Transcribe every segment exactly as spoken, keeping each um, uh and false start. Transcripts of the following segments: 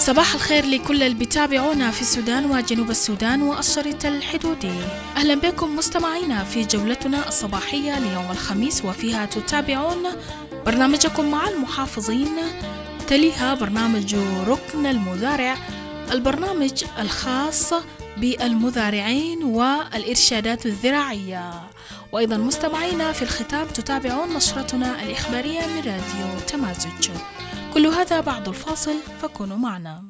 صباح الخير لكل اللي بيتابعونا في السودان وجنوب السودان والشريط الحدودي. أهلا بكم مستمعينا في جولتنا الصباحية ليوم الخميس، وفيها تتابعون برنامجكم مع المحافظين، تليها برنامج ركن المزارع، البرنامج الخاص بالمزارعين والإرشادات الزراعية، وأيضا مستمعينا في الختام تتابعون نشرتنا الإخبارية من راديو تمازج. كل هذا بعد الفاصل، فكونوا معنا.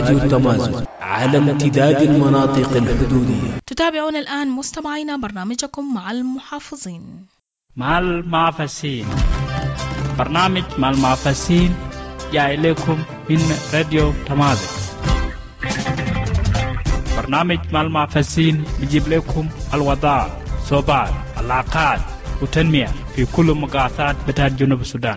راديو تمازن على امتداد المناطق الحدودية. تتابعون الآن مستمعينا برنامجكم مع المحافظين. مع المعفسين، برنامج مع المعفسين جاء إليكم من راديو تمازن. برنامج مع المعفسين بيجيب لكم الوضع، صوبات، العلاقات وتنمية في كل مقاطعات بتاع جنوب السودان.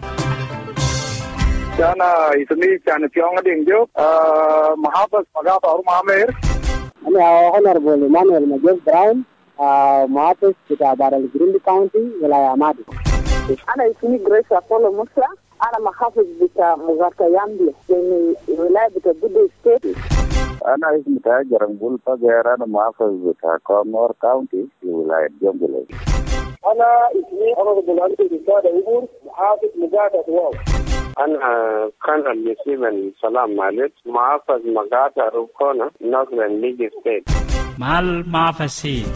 أنا اسمي كان في يوم دينجو محافظ مقاطع أورمامير. أنا هونربل مانويل ماجيس براون محافظ بتاع بار الجريندي كاونتي ولاية عمادي. أنا اسمي جريس أبولو موسى، أنا محافظ بتاع مغاركة يامبي في ولاية بتاع بودو ستيت. أنا اسمي تاجر نقول فجأة، أنا محافظ بتاع كونور كاونتي في ولاية جنجلة. أنا اسمي هونربل أنتي بسادة إبور محافظ مقاطع واو. أنا كان المسلم سلام مالك محافظ مقاطع روكونا نورثرن ليج ستيت. مع المعفسين.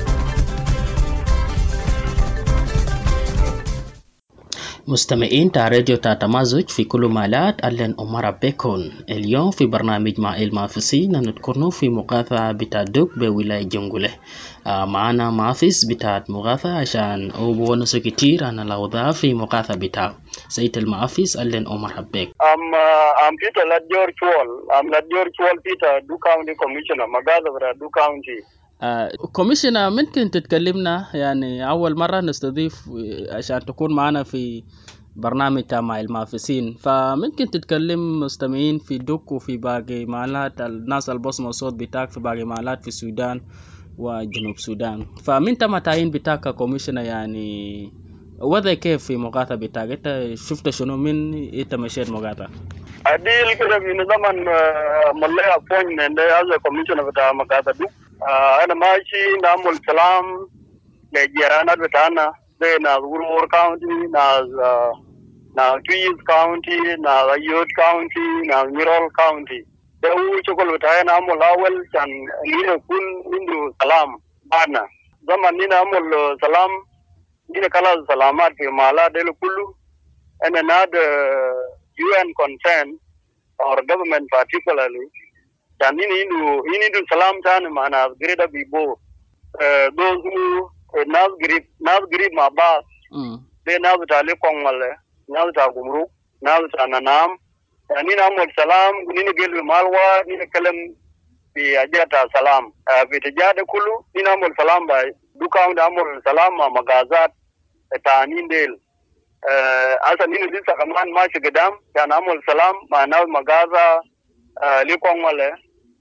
مستمعين تاع راديو تاع تمازج في كل مالات، أهلا أمرا بكم. اليوم في برنامج مع المعافسين نذكرنا في مقاطعة بتاع دوك بولاية جنجولة. آه معنا معافس بتاع مقاطعة عشان أو ونسو كتير عن الأوضاع في مقاطعة بتاع سيد المعافس. أهلا أمرا بك. I'm uh, I'm Peter Ladjor Chwal. I'm Ladjor Chwal Peter, Duke County Commissioner, Magaza بتاع Duke County. كوميشنر آه، ممكن تتكلمنا يعني أول مرة نستضيف عشان تكون معنا في برنامج مع المعافسين، فممكن تتكلم مستمعين في دوك وفي باقي مالات الناس البصمة الصوت بتاعك في باقي مالات في السودان وجنوب السودان. فمن تم تعيين بتاعك كوميشنر يعني وضع كيف في مقاطعة بتاعك؟ انت شفت شنو من انت مشيت مقاطعة؟ أديل كده من زمن ملأ appointment ده as a commissioner بتاع مقاطعة دوك. أنا ماشي نعمل سلام لجيرانات بتاعنا زي ناس وورور كاونتي، ناس ناس تويز كاونتي، ناس أيود كاونتي، ناس ميرول كاونتي. ده هو شغل بتاعنا نعمل أول كان نكون عنده سلام بعدنا. زمن نعمل سلام نيجي كلا سلامات في مالا ده كله. أنا ناد U N concern or government particularly. كان نيجي نيجي سلام تاني معنا غير بيبو. Those who ناس قريب ناس قريب مع بعض. ده ناس بتاعلي كونغالة، ناس بتاع غمرو، ناس بتاع نام. يعني نعمل سلام، نيجي مالوا، نتكلم في أجابة سلام. في تجارة كله نعمل سلام باي. دوكاون نعمل سلام مع مغازات تانين ديل. أصلا نيجي لسه كمان ماشي قدام، كان نعمل سلام مع ناس مغازة لي كونغالة،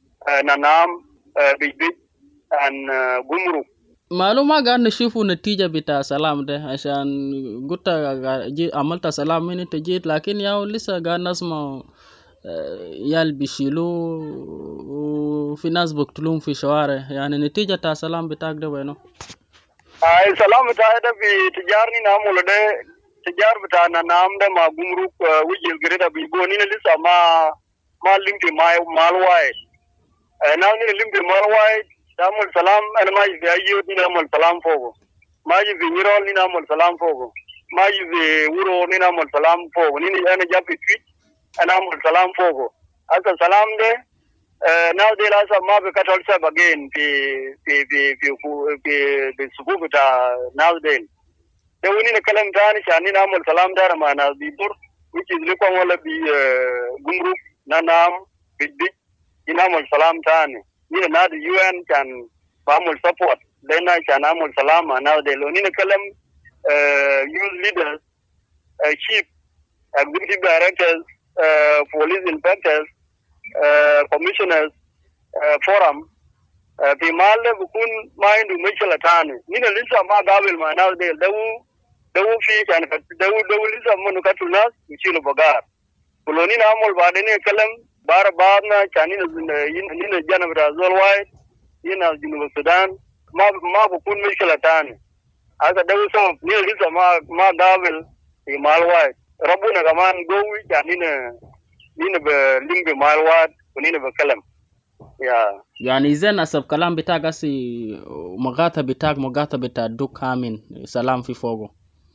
نام، بيبي، and غمرو. معلومة قاعد نشوفوا نتيجة بتاع سلام ده عشان قلت عملت سلام من انت جيت، لكن ياو لسه قاعد نسمع يال بيشيلوا وفي ناس بقتلون في شوارع. يعني نتيجة تاع سلام بتاعك ده وينو؟ آه السلام بتاعي ده في تجارني نعمل ده تجار بتاعنا نعم ده مع غمرو وجه الجريدة بيقوني لسه ما ما لمبي ما مالواي. نعم لمبي مالواي نعمل سلام. أنا ما يجي أيود نعمل سلام فوقه، ما يجي ميرول نعمل سلام فوقه، ما يجي ورو نعمل سلام فوقه. نيجي أنا جاب تويت أنا أعمل سلام فوقه. هذا السلام ده ناس دي لازم ما بكتر سبعين في في في في في في السبوع بتاع ناس دي. ده ونينا كلام تاني شانين نعمل سلام دار مع ناس بيبور which is لكم ولا بي غمرو ننام بدي نعمل سلام تاني. نينا نادي يو إن كان بعمل support لنا كان نعمل سلام مع ناس دي. ونينا كلام youth leaders, chief executive directors, police inspectors, commissioners, forum في مال بكون ما عنده مشكلة تاني. نينا لسه ما قابل مع ناس دي. دو دو في كان دو دو لسه منو كتر ناس يشيلوا بقار. ولونين عمل بعدين يكلم بار بارنا كان نينا نينا جنب رازول وايد نينا جنوب السودان ما ما بكون مشكلة تاني. هذا دو سو نينا لسه ما ما قابل في مال وايد. ربنا كمان قوي كان نينا نينا بلينج مال وايد ونينا بكلم. يا يعني إذا نسب كلام بتاعك أسي مقاطع بتاعك مقاطع بتاع دوك كامل سلام في فوقه.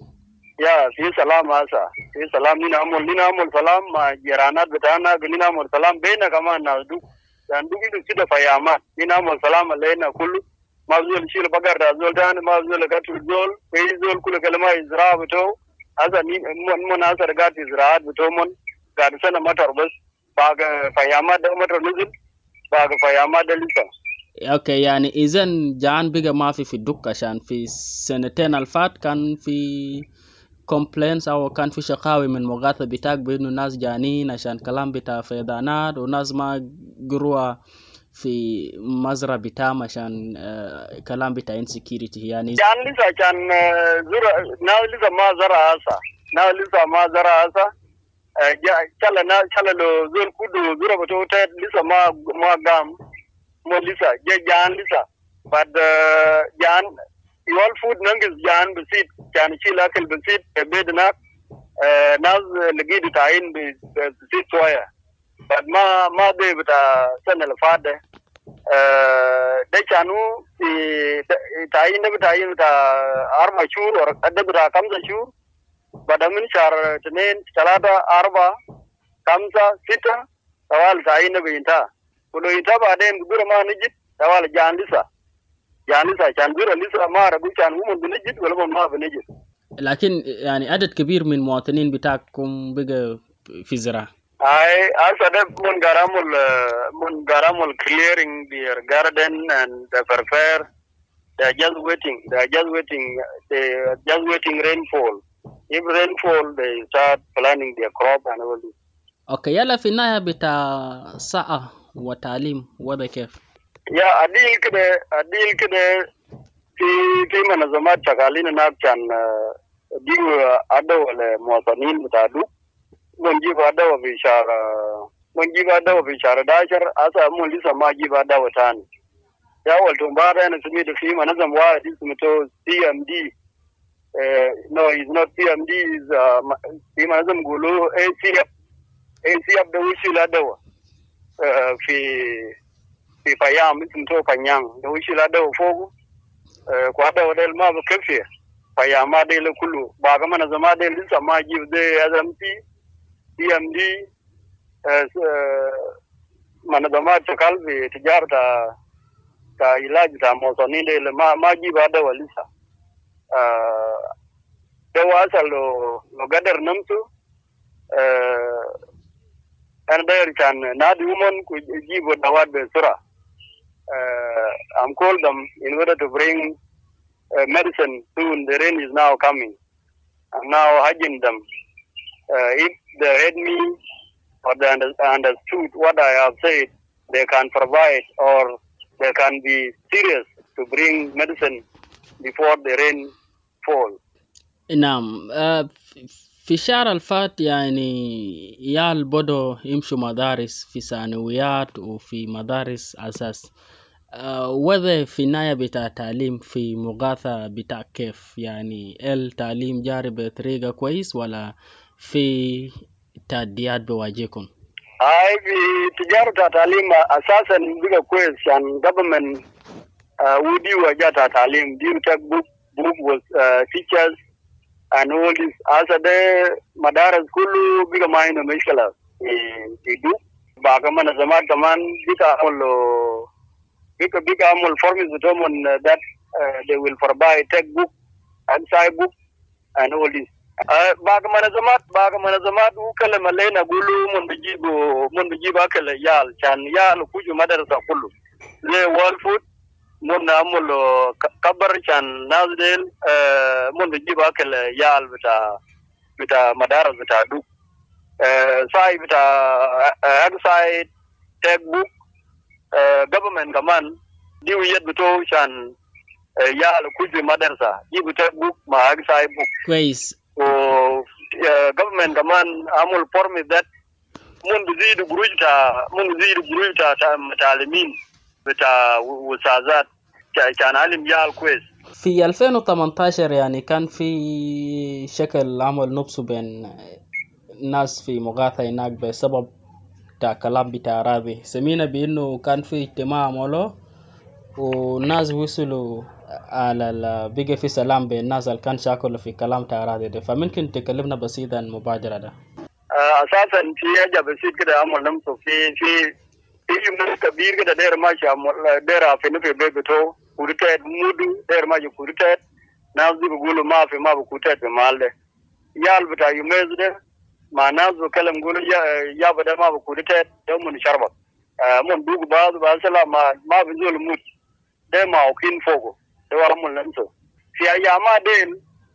يا في سلام هذا في سلام نينا عمل نينا عمل سلام مع جيرانات بتاعنا نينا عمل سلام بينا كمان ناس دوك يعني دوغي سيدا فيامات إنا مسلام علينا كله ما زول شيل بقر دا زول تاني ما زول قتل زول في زول كل كلمة إزراع بتو هذا من من هذا رجعت إزراعات بتو من قاعد سنة مطر بس باقي فيامات ده مطر نزل باقي فيامات ده لسه. اوكي يعني اذا جان بقى ما في في الدك عشان في سنتين الفات كان في كومبلينس او كان في شقاوي من مغاثة بتاعك بانه الناس جانين عشان كلام بتاع فيضانات وناس ما قروا في مزرعة بتاعهم عشان آه كلام بتاع انسكيورتي يعني جان لسه كان زرع ناو لسه ما زرع هسا ناو لسه ما زرع هسا كلا نا كلا لو زول كودو زرع بتو تات لسه ما ما قام mo lisa je jan lisa but uh, jan all food nangis jan bisit kan chila kel bisit bedna uh, naz ligi tain bisit soya but ma ma de bita sana alfada uh, de kanu tain de bita yin ta arba shur or de bita kamsa shur bada min shar tenen talata arba kamsa sita tawal tain de binta kulo ita baden gura ma nijit tawal jan lisa jan lisa kan gura lisa ma rabu kan هم بنجد ولا ما بنجد لكن يعني عدد كبير من المواطنين بتاعكم بقى في زراعة I also have mun garamul mun garamul clearing their garden and the prepare they are just waiting they are just waiting they are just waiting rainfall if rainfall they start planting their crop and all this. اوكي يلا في النهاية بتاع ساعة وتعليم وضع كيف؟ يا أديل كده أديل كده في في منظمات شغالين هناك كان ديو أدو المواطنين بتاعدو منجيب أدو في شهر منجيب أدو في شهر داشر أسا مو لسه ما جيب أدو تاني يا أول تنبارة أنا سميت في منظم واحد اسمه سي إم دي no it's not سي إم دي is في منظم قولوا إيه سي إف إيه سي إف ده وشي لأدو في في فيام اسمه فنيان ده وشي لأدو فوق kwa da wadal ma ba kafe faya ma dai la kullu ba ga mana zama dai lissa ma give dai azamti C M D mana zama ta kalbe tijar ta ta ilaji ta mosoni dai ma ma give da walisa da wasa lo lo gadar namsu an da kan na di woman ku give da wad sura I'm called them in order to bring Uh, medicine soon. The rain is now coming. I'm now urging them. Uh, if they heard me or they under, understood what I have said, they can provide or they can be serious to bring medicine before the rain fall. نعم في الشهر الفات يعني يال بدو يمشوا مدارس في ثانويات وفي مدارس أساس وذا في النهاية بتاع تعليم في مغاثة بتاع كيف يعني التعليم جاري بطريقة كويس ولا في تحديات بواجهكم؟ هاي في تجارة تعليم أساسا بيجا كويس يعني government ودي وجاة تعليم دي book book was uh, teachers and all this asa de madaras kullu biga maino mishkala e du ba kama na zaman kaman bika amul bika bika amul forms determine that uh, they will provide textbook and side book and all this ba kama na zaman ba kama na zaman u kala malaina gulu mun bijibo mun bijiba kala yal chan yal kuju madarasa kullu le world food mun amul kabar chan nazdel mun bijiba kala yal bita bita madaras bita du sai bita outside textbook government kaman diu yet bito chan yal kuju madarasa diu textbook ma outside book كويس so government kaman amul permit that mun bizidu gurujta mun bizidu gurujta mutalimin bita wusazat كان علم يال كويس. في ألفين وثمانية عشر يعني كان في شكل عمل نبسو بين ناس في مغاثة هناك بسبب تا كلام بتاع أراضي سمينا بأنه كان في اجتماع عمله والناس وصلوا على بقى في سلام بين الناس اللي كان شاكلوا في كلام بتاع أراضي ده فممكن تكلمنا بسيطا عن المبادرة ده. أساسا في حاجة بسيط كده عمل نمسو في في Iyo mun kabir ga der ma sha der a fini fe bebe to kurite mudu der ma kurite na zu gulu ma fe ma kurite be malde yal bita yumezde ma na zu kalam gulu ya ya bada ma kurite don mun sharba mun dugu ba ba sala ma ma bi zul mut de ma okin fogo de war mun nan so fi ya ma den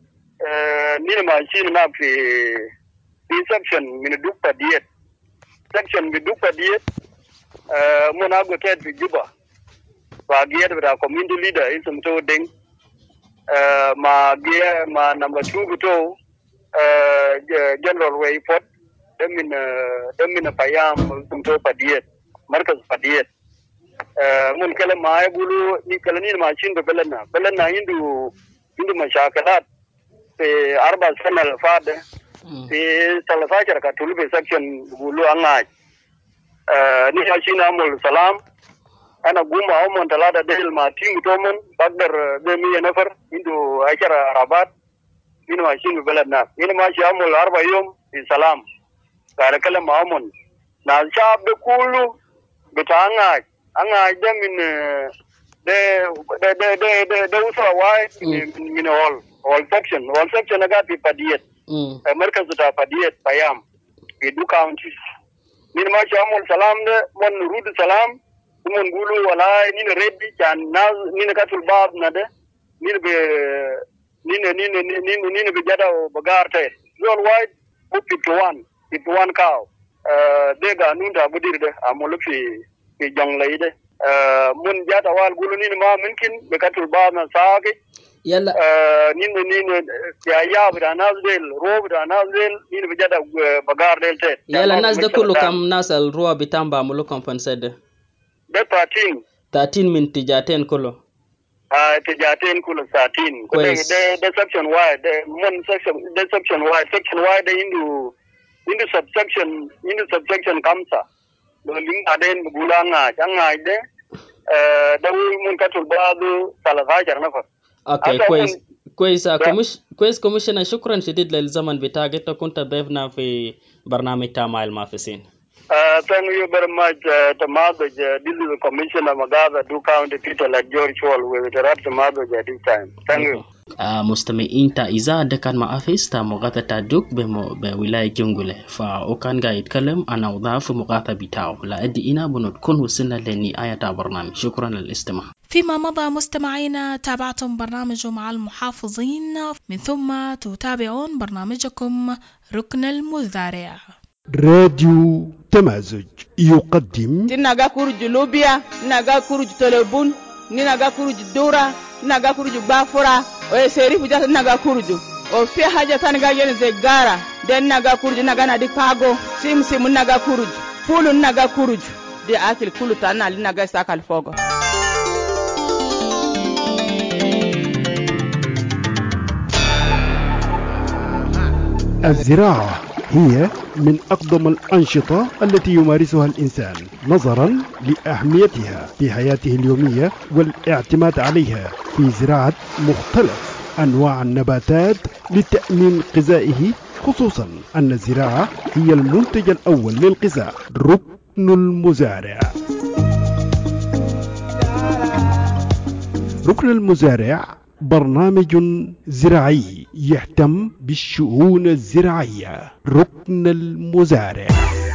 ni ma shi na fi reception min dukka diet section bi dukka diet mun ago ted fi juba ba giya da community leader in some to ding ma giya ma number two to general way pot demin demin payam some to padiet markaz padiet mun kala ma ay bulu ni kala ni machine be belana belana hindu hindu mashakalat fi arba sana al-fada fi salafakar ka tulu be section bulu anga ni machine amul salam ana gumba homon talada del ma tingu tomon bagdar be mi nafar indu ashara arabat ina machine beladna ina ma shi amul arba yom fi salam kare kala ma homon na shab de kullu bitanga anga de min de de de de de de usra wai min all all section all section aga fi padiyet markaz ta padiyet payam fi du county min ma shi amul salam de mon rudu salam mun gulu wala ni ne reddi kan na ni ne katul bab na de ni be ni ne ni ne ni ni ne be jada o bagarte zol wide bu fifty-one fifty-one cow uh de ga nunda budir de amul fi fi jonglay de uh mun jata wal gulu ni ma mumkin be katul bab na saage yalla uh ni ne ni ne ya ya bida nazil rob da nazil ni ne be jada bagarde te yalla nas de kullu kam nasal ruwa bitamba mulu compensate de thirteen thirteen min tijaten kulo ah tijaten kulo thirteen de de de section y de mon section de section y section y de indu indu subsection indu subsection kamsa do ling aden bulanga janga de eh da mun katul badu salafajr nafa okay كويس كويس كومش كويس كوميشنر شكرا شديد للزمن بتاعك انت كنت ضيفنا في برنامج تامع المافسين. Uh, thank you very much, uh, Tamadoj. Uh, this is the Commissioner Magaza, do county people like George Wall. We will interrupt Tamadoj at this time. Thank you. Uh, mustami'in ta iza dekan maafis ta mugata ta duk be be wilaya jungule fa okan ga yitkallam ana udhafu mugata bitao la ادي ina bunut kun وصلنا لنهاية برنامج. شكرا للاستماع. فيما مضى مستمعينا تابعتم برنامج مع المحافظين، من ثم تتابعون برنامجكم ركن المزارع. راديو تمازج يقدم تناغا كورج لوبيا ناغا كورج تلبون ناغا كورج دورا ناغا كورج بافورا ويسيري فجات ناغا كورج وفي حاجة تانغا ين زغارا دن ناغا كورج ناغا نادي باغو سيم سيم ناغا كورج فولو ناغا كورج دي اكل كله تانا ناغا ساكال فوغو. الزراعة هي من أقدم الأنشطة التي يمارسها الإنسان نظرا لأهميتها في حياته اليومية والاعتماد عليها في زراعة مختلف أنواع النباتات لتأمين غذائه، خصوصا أن الزراعة هي المنتج الأول للغذاء. ركن المزارع. ركن المزارع برنامج زراعي يهتم بالشؤون الزراعية. ركن المزارع.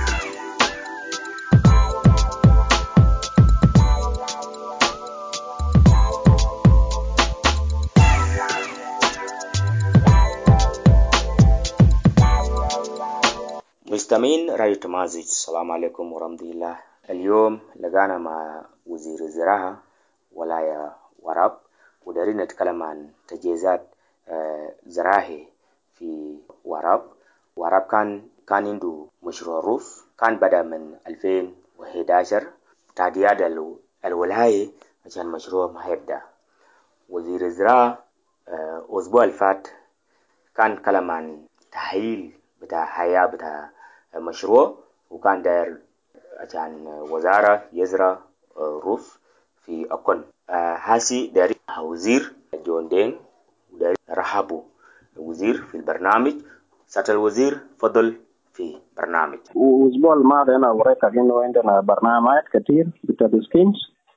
مستمعين راديو تمازج، السلام عليكم ورحمة الله. اليوم لقانا مع وزير الزراعة ولاية وراب، ودارين نتكلم عن تجهيزات زراعي في وراب. وراب كان كان عنده مشروع روف، كان بدأ من ألفين وأحد عشر تعديات الولاية عشان مشروع ما يبدأ. وزير الزراعة أسبوع الفات كان كلام عن تحليل بتاع حياة بتاع مشروع، وكان داير عشان وزارة يزرع روف في أكون. هاسي داري وزير جون دين وداري رحبوا وزير في البرنامج. سات الوزير فضل في برنامج. الأسبوع الماضي أنا وريتك إنه عندنا برنامج كثير بتاع سكيمز.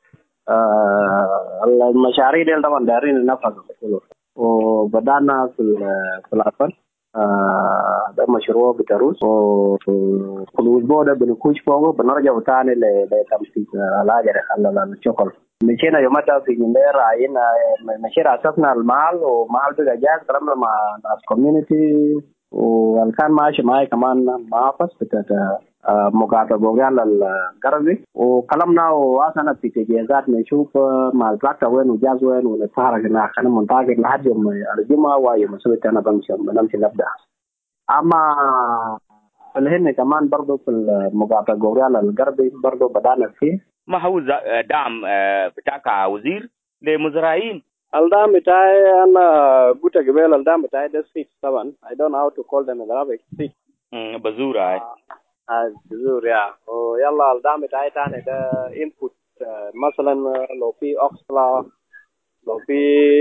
آه المشاريع دي طبعا دايرين ننفذ كله، وبدأنا في في الأول. آه ده مشروع بتروس، وفي الأسبوع ده بنكوش فوقه بنرجع تاني لتنفيذ الحاجة على الشغل. مشينا يومتها في جندير، عينا مشينا أسسنا المحل، ومحل بقى جاهز. كلامنا مع ناس كوميونيتي، وكان ماشي معي كمان معافس بتاعت مقاطعة بوغيان الغربي، وكلامنا وواصلنا في تجهيزات نشوف مع البلاكة وين وجاز وين ونتحرك هناك. أنا منتظر لحد يوم الجمعة ويوم السبت أنا بمشي بنمشي نبدأ. أما في الهند كمان برضو في المقاطعة بوغيان الغربي برضو بدأنا فيه. ما هو دعم بتاعك وزير لمزارعين؟ الدعم بتاعي أنا قلت قبل الدعم بتاعي ده سيت طبعا. I don't know how to call them in Arabic. سيت. امم بزور هاي. آه بزور يا. ويلا الدعم بتاعي تاني ده input. مثلا لو في أقصى، لو في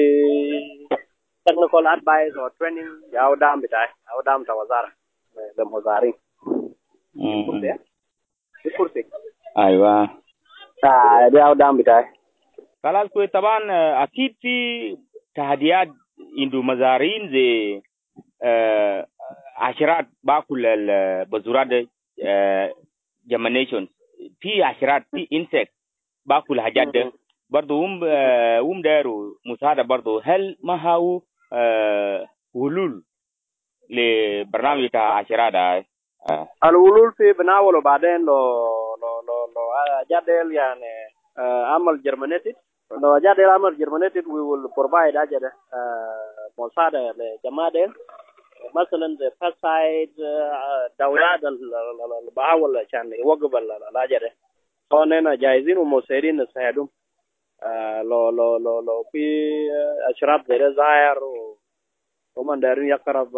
technical advice or training، أو دعم بتاعي أو دعم توزارة للمزارعين. امم. كرسي. أيوة. آه ده أو دعم بتاعي. خلاص كويس. طبعا اكيد في تحديات عنده مزارعين زي آه عشرات باكل البذورات جمانيشن، في عشرات في انسكت باكل حاجات ده برضه هم آه هم داروا مساعده برضه. هل ما هو آه حلول لبرنامج تاع عشرات هاي؟ آه. الحلول في بناوله بعدين لو لو لو لو جدل يعني آه عمل جرمانيتد. لو جاء ده الأمر جرمانيتد we will provide أجده مساعدة لجماعة ديل، مثلا the pesticide دورات البعاول عشان يوقف الأجده. فأنا جاهزين ومساعدين نساعدهم. لو لو لو لو في أشراف زي ظاهر ومن دارين يقرب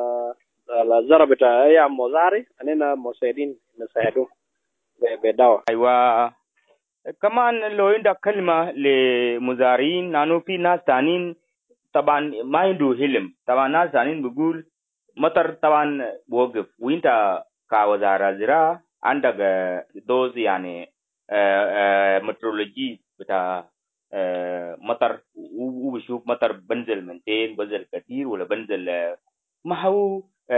الزرع بتاع أي مزارع، أننا مساعدين نساعدهم بدواء. أيوة. كمان لو عندك كلمة لمزارعين، لأنه في ناس تانين طبعا ما عنده علم. طبعا ناس تانين بيقول مطر طبعا بوقف، وانت كوزارة زراعة عندك دوز يعني مترولوجي بتاع مطر، وبشوف مطر بنزل منتين بنزل كثير ولا بنزل. ما هو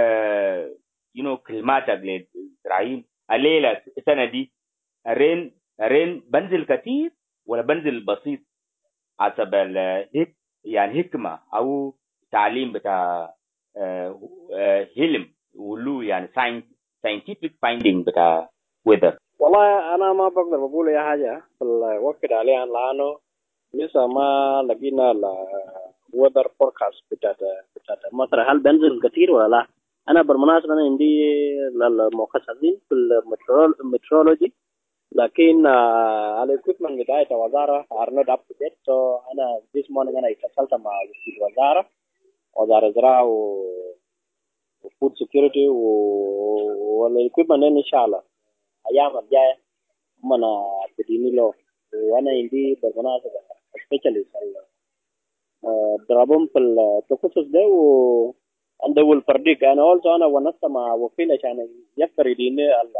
you know كلماتك للزراعين الليلة السنة دي الرين الرين بنزل كثير ولا بنزل بسيط حسب الهك يعني حكمة أو تعليم بتاع علم ولو يعني scientific finding بتاع weather. والله أنا ما بقدر بقول أي حاجة في الوقت عليه، لأنه لسه ما لقينا ال weather forecast بتاعت بتاعت مطر هل بنزل كثير ولا لا. أنا بالمناسبة أنا عندي المختصين في المترولوجي، لكن الاكويبمنت بتاعت الوزاره are not up to date. so انا this morning انا اتصلت مع الوزاره وزاره الزراعه و food security والاكويبمنت ان شاء الله ايام الجايه هم بديني له. وانا عندي بالمناسبه سبيشاليست ضربهم في التخصص ده و and they will predict. and also انا ونست مع وكيل عشان يقدر يديني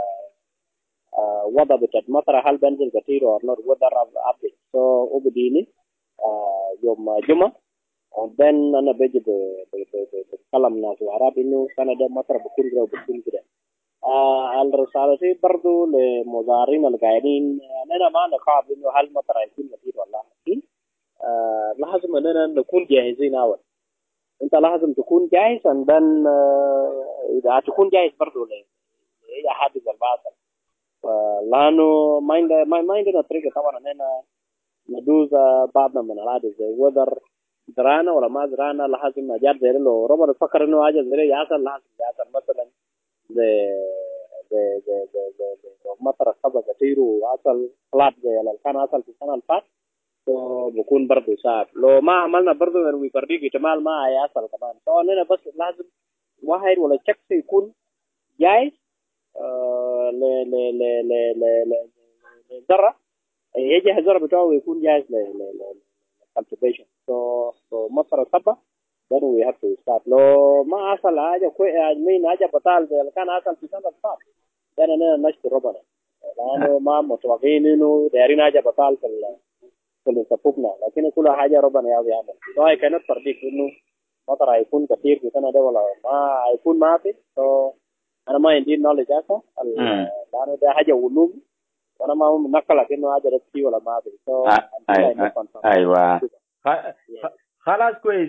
وضع بتاعت مطر هل بنزل كثير or not weather update. so وبديني يوم جمعة وبعدين أنا بيجي بتكلم ناس وعرب إنه كان ده مطر بكون كده وبكون كده. الرسالة دي برضو لمزارعين القاعدين، أنا ما نخاف إنه هل مطر هيكون كثير ولا لكن لازم أننا نكون جاهزين أول. أنت لازم تكون جاهز and then إذا تكون جاهز برضو لأي حادث البعث. لأنه ما عندنا ما عندنا طريقة طبعا إننا ندوز بعضنا من العادة زي وذر زرانا ولا ما زرانا. لازم نجار زي لو ربنا فكر إنه حاجة زي يحصل لازم يحصل. مثلا زي زي زي زي زي مطر الصبا كثير وحصل خلاص زي اللي كان حصل في السنة اللي فاتت بكون برضه صعب. لو ما عملنا برضه ويبريق احتمال ما هيحصل كمان. سواء إننا بس لازم واحد ولا شخص يكون جاهز ل ل ل ل ل ل الزرع يجي الزرع بتاعه يكون جاهز ل ل ل cultivation. so so مطر الصبا then we have to start لو ما أصل حاجة كوي مين حاجة بطال زي كان أصل في سنة صار then أنا نشكر ربنا لأنه ما متوقعين إنه دايرين حاجة بطال في في صفوفنا لكن كل حاجة ربنا يعمل يعمل so I cannot predict إنه مطر هيكون كثير في سنة ده ولا ما هيكون ما في so أنا ما عندي knowledge أصلا لأنه ده حاجة علوم وأنا ما منقلك إنه حاجة رتبي ولا ما في so أيوة خلاص كويس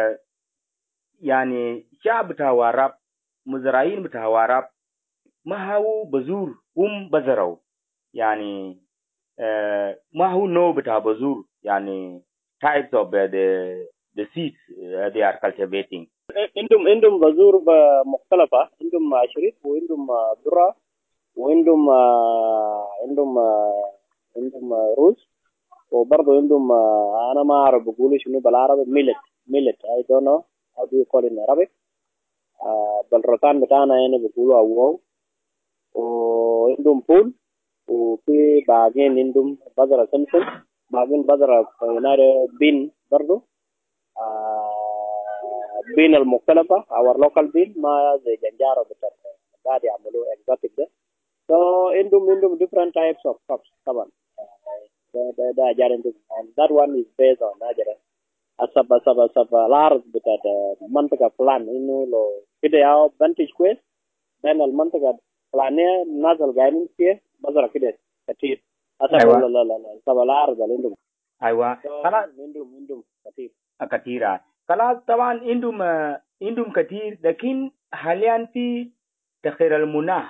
يعني شعب بتاع وراب مزرعين بتاع وراب ما هو بزور هم بزرعوا يعني uh, ما هو نوع بتاع بزور يعني types of uh, the the seeds uh, they are cultivating. عندهم عندهم بزور مختلفة عندهم شريف وعندهم ذرة وعندهم عندهم عندهم روز وبرضه عندهم أنا ما أعرف بقولوا شنو بالعربي millet millet I don't know how do you call it in Arabic بالرطان بتاعنا يعني بقولوا أوو وعندهم فول وفي باقين عندهم بذرة سمسم باقين بذرة هنا بين برضو بين المختلفة our local بين ما زي جنجارة بتاعت قاعد يعملوا exotic ده so عندهم عندهم different types of crops طبعا ده ده أجار عندهم and that one is based on أجار أسب أسب أسب الأرض بتاعت منطقة فلان إنه لو كده ياو بنتج كويس لأن المنطقة فلانية نازل قاعدين فيه بذرة كده كتير أسب أيوة. لا لا لا لا أسب الأرض اللي عندهم أيوة خلاص عندهم عندهم كتير كتيرة خلاص طبعا عندهم عندهم كتير لكن حاليا في تغيير المناخ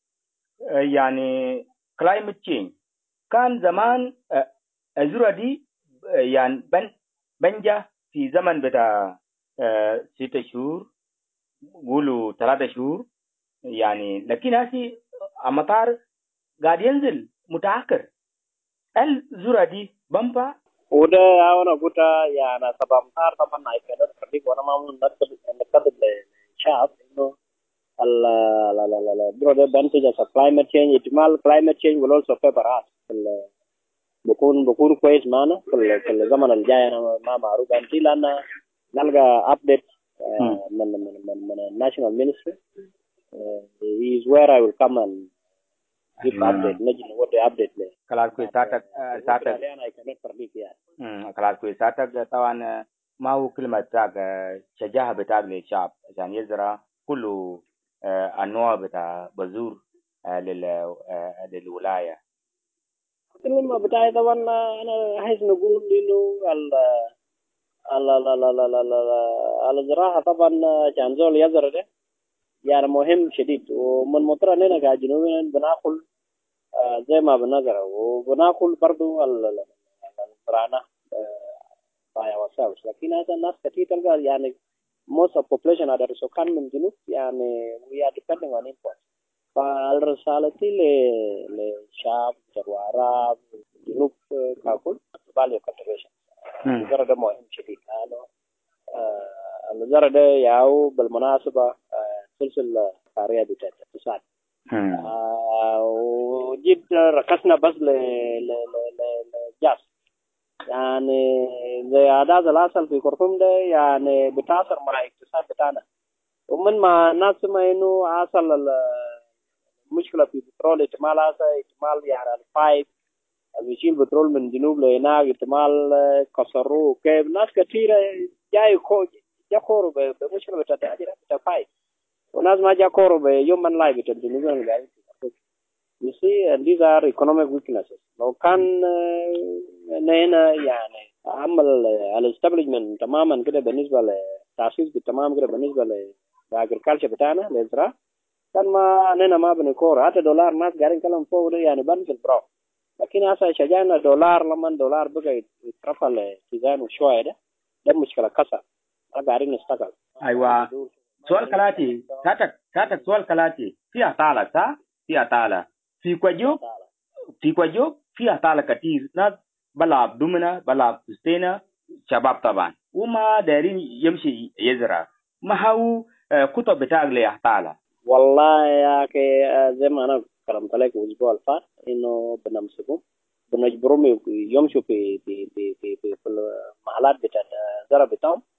يعني climate change كان زمان الذرة دي يعني بن بنجة في زمن بتاع ستة شهور قولوا ثلاثة شهور يعني لكن هسي المطار قاعد ينزل متأخر الذرة دي بمبا وده أنا قلت يعني سبب مطار طبعا هيكون فريق وأنا ما نكتب نكتب للشعب إنه ال لا لا لا لا الذرة ده بنتج as climate change احتمال climate change will also favor us بكون بكون كويس معنا في في الزمن الجاي أنا ما معروف أنتي لأن نلقى update من من من من national ministry is where I will come and give update نجي نود update له خلاص كويس ساعتك ساعتك أنا كمان فريق يعني امم خلاص كويس ساعتك طبعا ما هو كلمة تاع شجاعة بتاع للشعب عشان يزرع كله أنواع بتاع بذور لل للولاية الكلمة بتاعي طبعا أنا عايز نقول إنه ال ال ال ال ال ال ال الزراعة طبعا كان زول يزرع ده يعني مهم شديد ومن مطرة لنا كجنوبين بناكل زي ما بنزرع وبناكل برضو الزراعة by ourselves لكن هذا الناس كتير تلقى يعني most of population هذا السكان من الجنوب يعني we are depending on imports فالرسالة للشعب جواراب جنوب كاكل value cultivation الزرع ده مهم شديد لأنه الزرع ده ياو بالمناسبة سلسلة قارية بتاعت اقتصاد وجيت ركزنا بس ل ل ل للجاز يعني زي عادات الأصل في خرطوم ده يعني بتأثر مع الاقتصاد بتاعنا ومن ما الناس ما إنه أصل المشكلة في البترول احتمال أصل احتمال يعني الفايف بيشيل بترول من جنوب لهناك احتمال كسروه كيف ناس كثيرة جاي جا كورو بمشكلة بتاعت بتاعت فايف وناس ما جا كورو بيومن لايف بتاعت الجنوبيين اللي you see and these are economic weaknesses لو كان هنا يعني عمل الاستابليشمنت تماما كده بالنسبة للتأسيس بالتمام كده بالنسبة للأجريكالتشر بتاعنا للزراعة كان ما هنا ما بنكور حتى دولار ناس قاعدين يتكلم فوق ده يعني بنزل براو لكن هسه شجعنا دولار لما دولار بقى يترفع لتزان وشوية ده ده مشكلة كسر قاعدين نشتغل أيوة سؤال كلاتي كاتك كاتك سؤال كلاتي فيها طالة صح فيها طالة في كوجوب في كوجوب فيها طالة كتير ناس بلعب دومنا بلعب سستينا شباب طبعا وما دارين يمشي يزرع ما هو كتب بتاعك ليه طالة والله يا أخي زي ما أنا كلمت لك الأسبوع اللي فات إنه بنمسكهم بنجبرهم يمشوا في في في في في, في المحلات بتاعت الزرع بتاعهم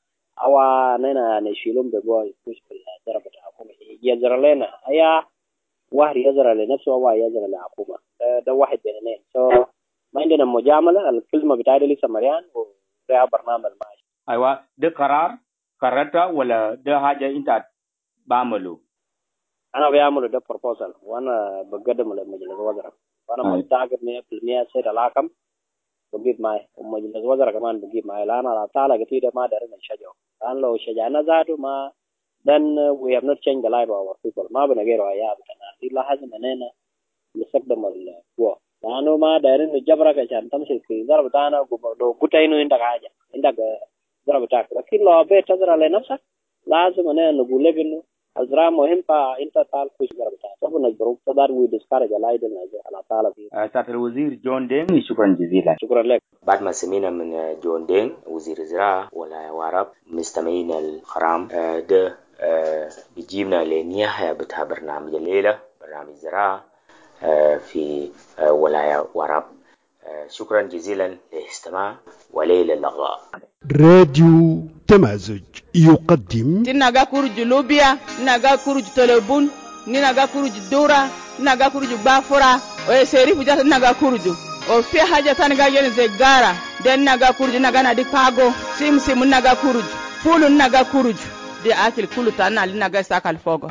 أو نينا نشيلهم بقوا يكوش بالضرب الحكومة يزر لنا هيا واحد يزر لنفسه أو يزر للحكومة ده واحد بين اثنين so ما عندنا مجاملة الكلمة بتاعتي لسه مريان وده برنامج معي. أيوة ده قرار قررته ولا ده حاجة أنت بعمله؟ أنا بعمله ده proposal وأنا بقدم لمجلس الوزراء وأنا متأكد مية بالمية سيد الحاكم بجيب معي ومجلس الوزراء كمان بجيب معي لأن على طالع كتير ما دارين نشجعه لأن لو شجعنا ذاته ما then we have not changed the life of our people ما بنغيره أيام بتاعنا إلا حاجة مننا نستخدم القوة لأنه ما دارين نجبرك عشان تمشي في ضرب بتاعنا لو قلت إنه عندك حاجة عندك ضرب بتاعك لكن لو أبيت تزرع لنفسك لازم أنا نقول لك إنه الزراعة مهم فأنت تعال كويس ضرب بتاعك طبعا نجبروك so that we discourage a light على طالب. سعادة الوزير جون دينغ شكرا جزيلا. شكرا لك. بعد ما سمينا من جون دينغ وزير الزراعة ولا وارب مستمعين الكرام ده بيجيبنا لنهاية بتاع برنامج الليلة برنامج الزراعة في ولاية وارب. شكرا جزيلا للاستماع وليلة اللقاء. راديو تمازج يقدم تناغا كورج لوبيا ناغا كورج تلبون ناغا كورج دورا ناغا كورج بافورا ويسيري فجات ناغا كورج وفي حاجة تانغا ين زغارا دن ناغا كورج ناغا نادي كاغو سيم سيم ناغا كورج فول ناغا كورج دي اكل كله تانا ناغا ساكال فوغو.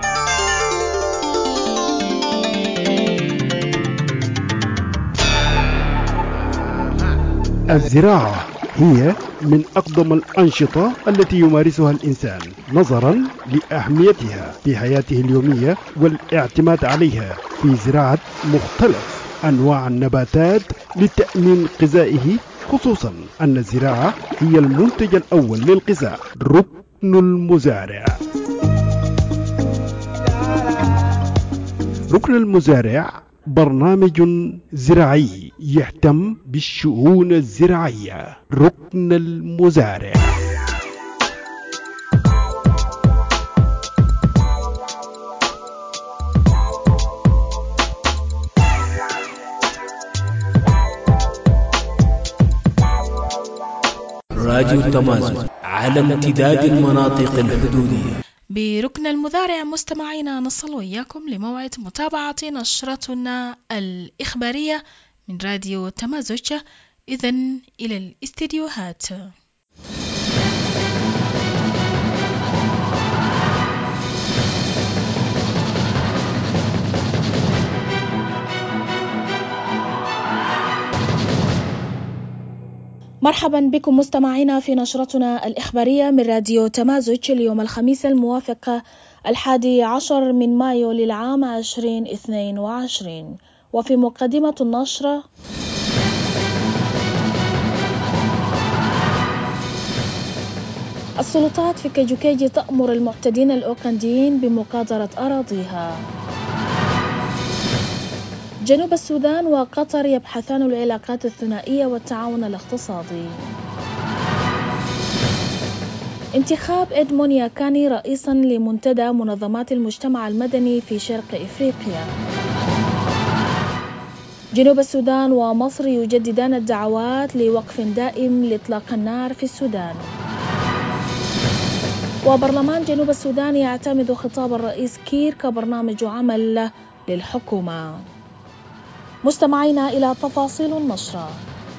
الزراعة هي من أقدم الأنشطة التي يمارسها الإنسان نظرا لأهميتها في حياته اليومية والاعتماد عليها في زراعة مختلف أنواع النباتات لتأمين غذائه، خصوصا أن الزراعة هي المنتج الأول للغذاء. ركن المزارع. ركن المزارع برنامج زراعي يهتم بالشؤون الزراعية. ركن المزارع. راديو تمازج على امتداد المناطق الحدودية. بركن المزارع مستمعينا نصل وإياكم لموعد متابعة نشرتنا الإخبارية من راديو تمازج. إذن إلى الاستديوهات. مرحبا بكم مستمعينا في نشرتنا الإخبارية من راديو تمازج اليوم الخميس الموافق الحادي عشر من مايو للعام عشرين اثنين وعشرين. وفي مقدمة النشرة: السلطات في كيجوكيجي تأمر المعتدين الأوكنديين بمغادرة أراضيها. جنوب السودان وقطر يبحثان العلاقات الثنائية والتعاون الاقتصادي. انتخاب إدمون ياكاني رئيسا لمنتدى منظمات المجتمع المدني في شرق إفريقيا. جنوب السودان ومصر يجددان الدعوات لوقف دائم لإطلاق النار في السودان. وبرلمان جنوب السودان يعتمد خطاب الرئيس كير كبرنامج عمل للحكومة. مستمعينا إلى تفاصيل النشرة.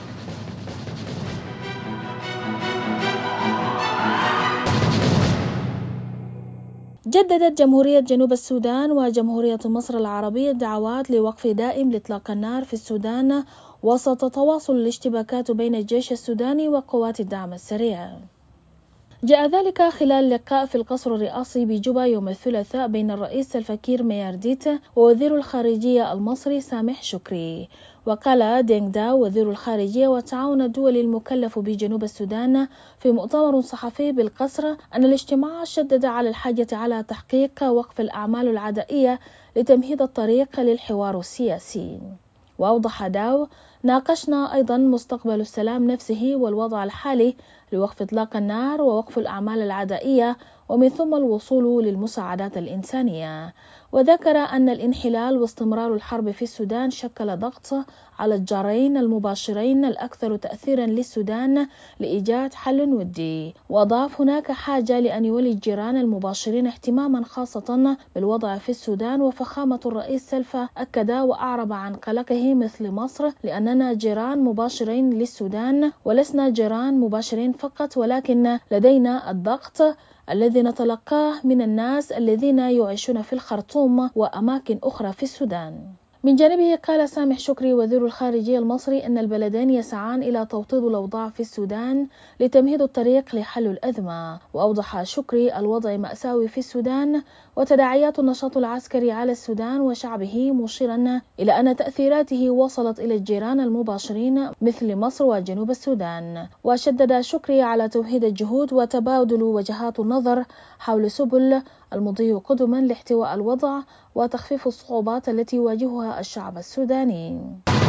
جددت جمهورية جنوب السودان وجمهورية مصر العربية الدعوات لوقف دائم لإطلاق النار في السودان وسط تواصل الاشتباكات بين الجيش السوداني وقوات الدعم السريع. جاء ذلك خلال لقاء في القصر الرئاسي بجوبا يوم الثلاثاء بين الرئيس سلفا كير ميارديت ووزير الخارجية المصري سامح شكري. وقال دينغ داو وزير الخارجية والتعاون الدولي المكلف بجنوب السودان في مؤتمر صحفي بالقصر أن الاجتماع شدد على الحاجة على تحقيق وقف الأعمال العدائية لتمهيد الطريق للحوار السياسي. وأوضح داو: ناقشنا أيضا مستقبل السلام نفسه والوضع الحالي لوقف إطلاق النار ووقف الأعمال العدائية ومن ثم الوصول للمساعدات الإنسانية. وذكر أن الانحلال واستمرار الحرب في السودان شكل ضغط على الجارين المباشرين الأكثر تأثيرا للسودان لإيجاد حل ودي. وأضاف هناك حاجة لأن يولي الجيران المباشرين اهتماما خاصة بالوضع في السودان، وفخامة الرئيس سلفا أكد وأعرب عن قلقه مثل مصر لأننا جيران مباشرين للسودان، ولسنا جيران مباشرين فقط، ولكن لدينا الضغط الذي نتلقاه من الناس الذين يعيشون في الخرطوم وأماكن أخرى في السودان. من جانبه قال سامح شكري وزير الخارجية المصري أن البلدين يسعان إلى توطيد الأوضاع في السودان لتمهيد الطريق لحل الأزمة. وأوضح شكري الوضع مأساوي في السودان وتداعيات النشاط العسكري على السودان وشعبه، مشيرا إلى أن تأثيراته وصلت إلى الجيران المباشرين مثل مصر وجنوب السودان. وشدد شكري على توحيد الجهود وتبادل وجهات النظر حول سبل المضي قدما لاحتواء الوضع وتخفيف الصعوبات التي يواجهها الشعب السوداني.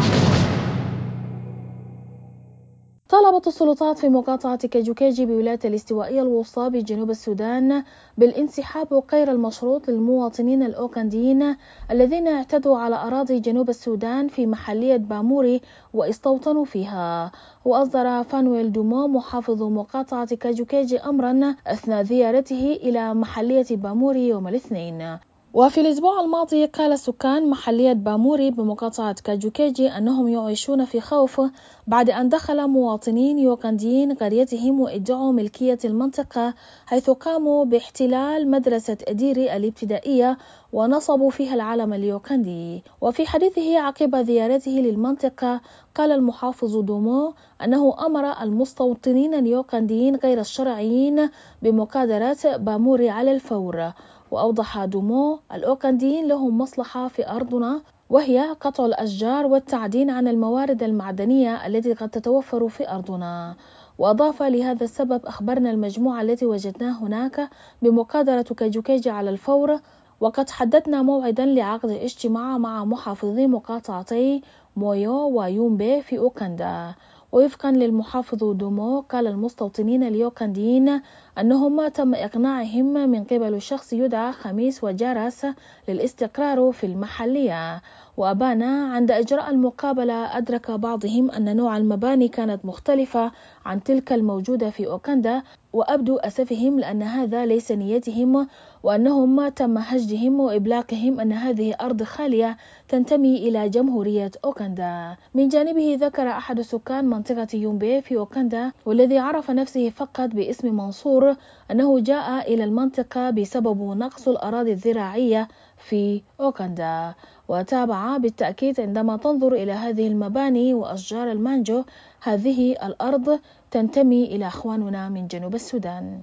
طالبت السلطات في مقاطعة كاجوكاجي بولاية الاستوائية الوسطى بجنوب السودان بالانسحاب غير المشروط للمواطنين الأوكنديين الذين اعتدوا على أراضي جنوب السودان في محلية باموري واستوطنوا فيها. وأصدر فانويل دومو محافظ مقاطعة كاجوكاجي أمرا أثناء زيارته إلى محلية باموري يوم الاثنين. وفي الأسبوع الماضي قال سكان محلية باموري بمقاطعة كاجوكاجي أنهم يعيشون في خوف بعد أن دخل مواطنين يوغنديين قريتهم وادعوا ملكية المنطقة، حيث قاموا باحتلال مدرسة أديري الابتدائية ونصبوا فيها العلم اليوغندي. وفي حديثه عقب زيارته للمنطقة قال المحافظ دومو أنه أمر المستوطنين اليوغنديين غير الشرعيين بمغادرة باموري على الفور. وأوضح دومو الأوكنديين لهم مصلحة في أرضنا، وهي قطع الأشجار والتعدين عن الموارد المعدنية التي قد تتوفر في أرضنا. وأضاف لهذا السبب أخبرنا المجموعة التي وجدناها هناك بمغادرة كاجوكاجي على الفور، وقد حددنا موعدا لعقد اجتماع مع محافظي مقاطعتي مويو ويومبي في أوكندا. ووفقا للمحافظ دومو قال المستوطنين اليوغنديين أنهم تم إقناعهم من قبل شخص يدعى خميس وجارس للاستقرار في المحلية. وأبان عند إجراء المقابلة أدرك بعضهم أن نوع المباني كانت مختلفة عن تلك الموجودة في أوكندا، وأبدوا أسفهم لأن هذا ليس نيتهم، وأنهم تم هجرهم وإبلاغهم أن هذه أرض خالية تنتمي إلى جمهورية أوكندا. من جانبه ذكر أحد سكان منطقة يومبي في أوكندا والذي عرف نفسه فقط باسم منصور أنه جاء إلى المنطقة بسبب نقص الأراضي الزراعية في أوكندا. وتابع بالتأكيد عندما تنظر إلى هذه المباني وأشجار المانجو، هذه الأرض تنتمي إلى أخواننا من جنوب السودان.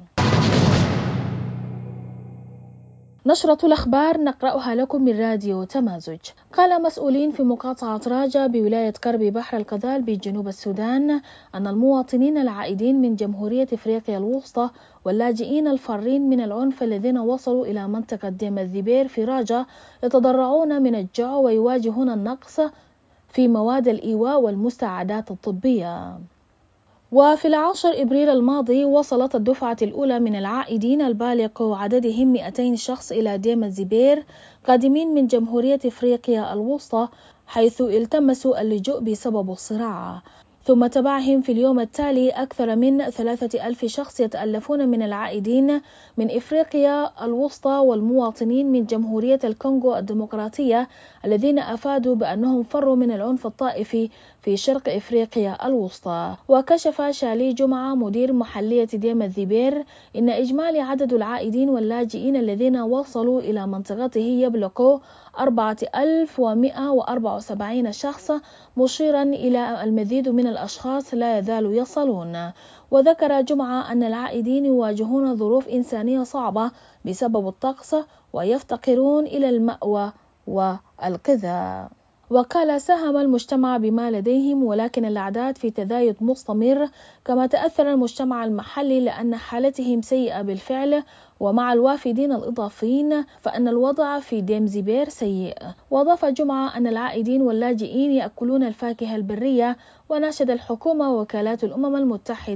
نشرة الأخبار نقرأها لكم من راديو تمازج. قال مسؤولين في مقاطعة راجا بولاية كرب بحر القذال بجنوب السودان أن المواطنين العائدين من جمهورية إفريقيا الوسطى واللاجئين الفارين من العنف الذين وصلوا إلى منطقة ديم الذبير في راجا يتضرعون من الجوع ويواجهون النقص في مواد الإيواء والمساعدات الطبية. وفي العاشر إبريل الماضي وصلت الدفعة الأولى من العائدين البالغ عددهم مئتين شخص إلى ديم الزبير قادمين من جمهورية إفريقيا الوسطى، حيث التمسوا اللجوء بسبب الصراع. ثم تبعهم في اليوم التالي أكثر من ثلاثة ألف شخص يتألفون من العائدين من إفريقيا الوسطى والمواطنين من جمهورية الكونغو الديمقراطية الذين أفادوا بأنهم فروا من العنف الطائفي في شرق إفريقيا الوسطى. وكشف شالي جمعة مدير محلية ديم الذبير إن إجمالي عدد العائدين واللاجئين الذين وصلوا إلى منطقته يبلغ أربعة آلاف ومئة وأربعة وسبعين شخص، مشيرا إلى المزيد من الأشخاص لا يزالوا يصلون. وذكر جمعة أن العائدين يواجهون ظروف إنسانية صعبة بسبب الطقس ويفتقرون إلى المأوى والغذاء. وقال ساهم المجتمع بما لديهم، ولكن الأعداد في تزايد مستمر، كما تأثر المجتمع المحلي لأن حالتهم سيئة بالفعل، ومع الوافدين الإضافيين فإن الوضع في ديم زبير سيء. وأضاف جمعة أن العائدين واللاجئين يأكلون الفاكهة البرية، وناشد الحكومة ووكالات الأمم المتحدة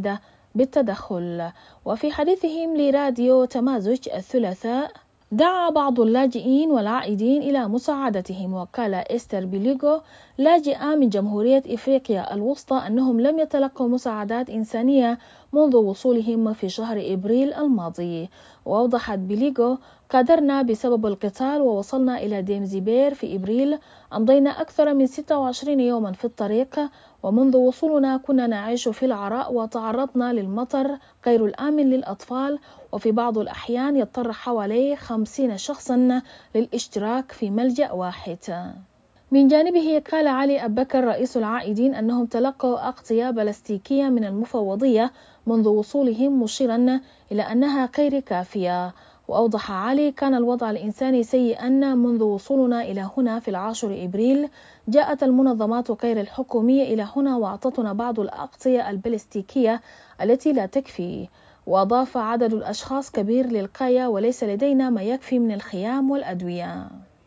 بالتدخل. وفي حديثهم لراديو تمازج الثلاثاء، دعا بعض اللاجئين والعائدين إلى مساعدتهم. وقال إستر بيليغو لاجئة من جمهورية إفريقيا الوسطى أنهم لم يتلقوا مساعدات إنسانية منذ وصولهم في شهر إبريل الماضي. وأوضحت بيليغو: قدرنا بسبب القتال ووصلنا إلى ديمزيبير في إبريل. أمضينا أكثر من ستة وعشرين يوما في الطريق، ومنذ وصولنا كنا نعيش في العراء وتعرضنا للمطر غير الآمن للأطفال، وفي بعض الأحيان يضطر حوالي خمسين شخصا للاشتراك في ملجأ واحد. من جانبه قال علي أبكر رئيس العائدين أنهم تلقوا أغطية بلاستيكية من المفوضية منذ وصولهم، مشيرا إلى أنها غير كافية. وأوضح علي: كان الوضع الإنساني سيئا منذ وصولنا إلى هنا في العاشر إبريل. جاءت المنظمات غير الحكومية إلى هنا وأعطتنا بعض الأغطية البلاستيكية التي لا تكفي. وأضاف: عدد الأشخاص كبير للغاية وليس لدينا ما يكفي من الخيام والأدوية.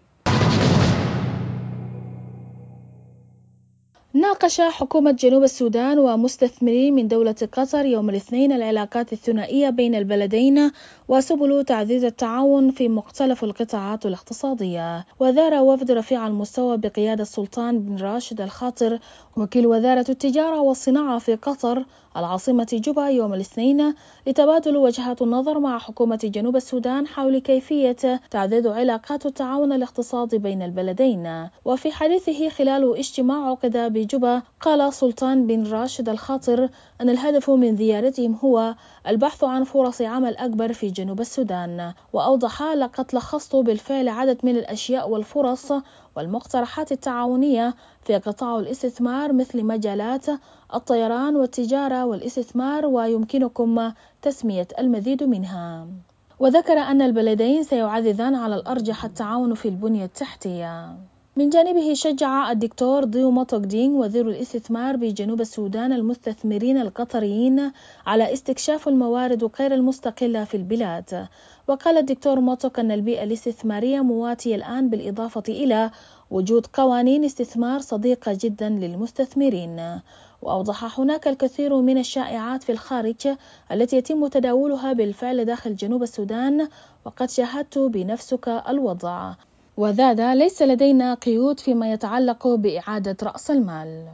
ناقش حكومة جنوب السودان ومستثمرين من دولة قطر يوم الاثنين العلاقات الثنائية بين البلدين وسبل تعزيز التعاون في مختلف القطاعات الاقتصادية. وزار وفد رفيع المستوى بقيادة سلطان بن راشد الخاطر وكيل وزارة التجارة والصناعة في قطر العاصمة جوبا يوم الاثنين لتبادل وجهات النظر مع حكومة جنوب السودان حول كيفية تعزيز علاقات التعاون الاقتصادي بين البلدين. وفي حديثه خلال اجتماع عقد بجوبا، قال سلطان بن راشد الخاطر أن الهدف من زيارتهم هو البحث عن فرص عمل أكبر في جنوب السودان. وأوضح: لقد لخصت بالفعل عدد من الأشياء والفرص والمقترحات التعاونية في قطاع الاستثمار مثل مجالات الطيران والتجارة والاستثمار، ويمكنكم تسمية المزيد منها. وذكر أن البلدين سيعززان على الأرجح التعاون في البنية التحتية. من جانبه شجع الدكتور ضيو مطقدين وزير الاستثمار بجنوب السودان المستثمرين القطريين على استكشاف الموارد غير المستقلة في البلاد. وقال الدكتور موتوك أن البيئة الاستثمارية مواتية الآن، بالإضافة إلى وجود قوانين استثمار صديقة جدا للمستثمرين. وأوضح: هناك الكثير من الشائعات في الخارج التي يتم تداولها بالفعل داخل جنوب السودان، وقد شاهدت بنفسك الوضع. وزاد: ليس لدينا قيود فيما يتعلق بإعادة رأس المال.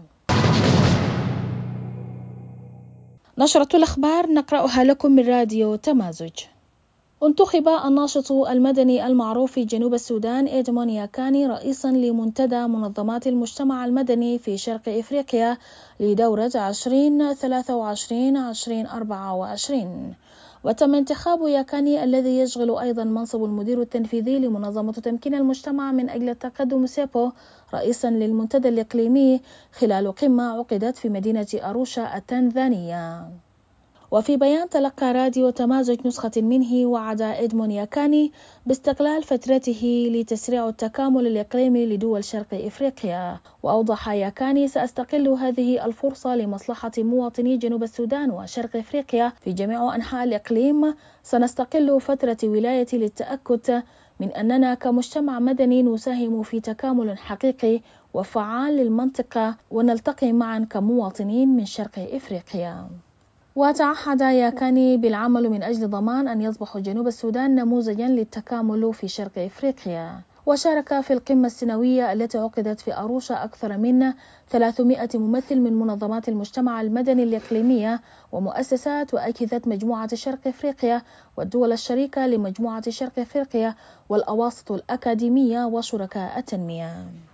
نشرة الأخبار نقرأها لكم من راديو تمازج. انتخب الناشط المدني المعروف في جنوب السودان إدمون ياكاني رئيسا لمنتدى منظمات المجتمع المدني في شرق إفريقيا لدورة عشرين ثلاثة وعشرين عشرين أربعة وعشرين. وتم انتخاب ياكاني الذي يشغل أيضا منصب المدير التنفيذي لمنظمة تمكين المجتمع من أجل التقدم سيبو رئيسا للمنتدى الإقليمي خلال قمة عقدت في مدينة أروشا التنزانية. وفي بيان تلقى راديو تمازج نسخة منه، وعد إدمون ياكاني باستغلال فترته لتسريع التكامل الإقليمي لدول شرق إفريقيا. وأوضح ياكاني: سأستغل هذه الفرصة لمصلحة مواطني جنوب السودان وشرق إفريقيا في جميع أنحاء الإقليم. سنستغل فترة ولايتي للتأكد من أننا كمجتمع مدني نساهم في تكامل حقيقي وفعال للمنطقة، ونلتقي معا كمواطنين من شرق إفريقيا. وتعهد ياكاني بالعمل من أجل ضمان أن يصبح جنوب السودان نموذجا للتكامل في شرق إفريقيا. وشارك في القمة السنوية التي عقدت في أروشا أكثر من ثلاثمائة ممثل من منظمات المجتمع المدني الإقليمية ومؤسسات وأجهزة مجموعة شرق إفريقيا والدول الشريكة لمجموعة شرق إفريقيا والأواسط الأكاديمية وشركاء التنمية.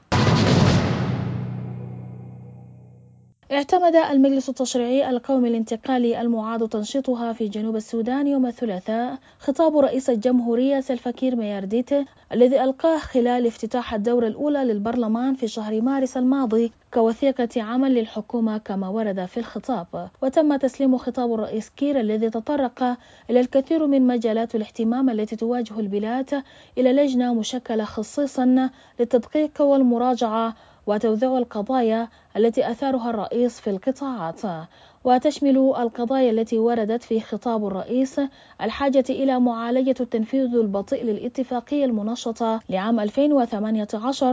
اعتمد المجلس التشريعي القومي الانتقالي المعاد تنشيطها في جنوب السودان يوم الثلاثاء خطاب رئيس الجمهورية سلفا كير ميارديت الذي ألقاه خلال افتتاح الدورة الأولى للبرلمان في شهر مارس الماضي كوثيقة عمل للحكومة كما ورد في الخطاب. وتم تسليم خطاب الرئيس كير الذي تطرق إلى الكثير من مجالات الاهتمام التي تواجه البلاد إلى لجنة مشكلة خصيصا للتدقيق والمراجعة وتوزيع القضايا التي أثارها الرئيس في القطاعات. وتشمل القضايا التي وردت في خطاب الرئيس الحاجة إلى معالجة التنفيذ البطيء للاتفاقية المنشطة لعام ألفين وثمانية عشر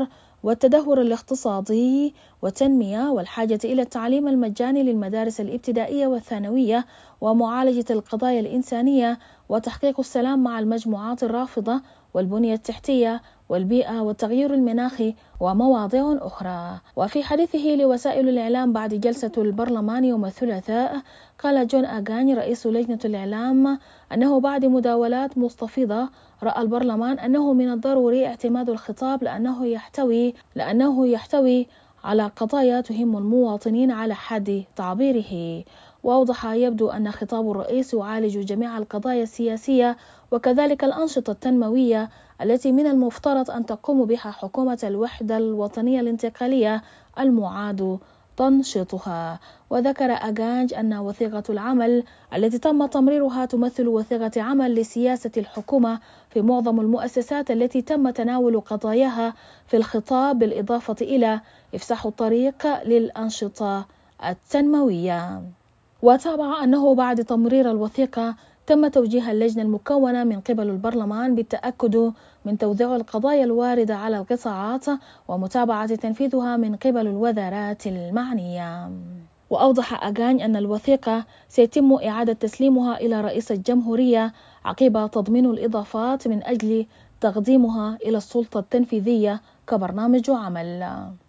والتدهور الاقتصادي والتنمية والحاجة إلى التعليم المجاني للمدارس الابتدائية والثانوية ومعالجة القضايا الإنسانية وتحقيق السلام مع المجموعات الرافضة والبنية التحتية والبيئة والتغيير المناخي ومواضيع أخرى. وفي حديثه لوسائل الإعلام بعد جلسة البرلمان يوم الثلاثاء قال جون أغاني رئيس لجنة الإعلام أنه بعد مداولات مستفيضة رأى البرلمان أنه من الضروري اعتماد الخطاب لأنه يحتوي لأنه يحتوي على قضايا تهم المواطنين على حد تعبيره. وأوضح يبدو أن خطاب الرئيس يعالج جميع القضايا السياسية وكذلك الأنشطة التنموية التي من المفترض أن تقوم بها حكومة الوحدة الوطنية الانتقالية المعاد تنشيطها. وذكر أغانج أن وثيقة العمل التي تم تمريرها تمثل وثيقة عمل لسياسة الحكومة في معظم المؤسسات التي تم تناول قضاياها في الخطاب، بالإضافة إلى إفساح الطريق للأنشطة التنموية. وتابع أنه بعد تمرير الوثيقة تم توجيه اللجنة المكونة من قبل البرلمان بالتأكد من توزيع القضايا الواردة على القطاعات ومتابعة تنفيذها من قبل الوزارات المعنية. وأوضح أغاني أن الوثيقة سيتم إعادة تسليمها إلى رئيس الجمهورية عقب تضمين الإضافات من أجل تقديمها إلى السلطة التنفيذية كبرنامج عمل.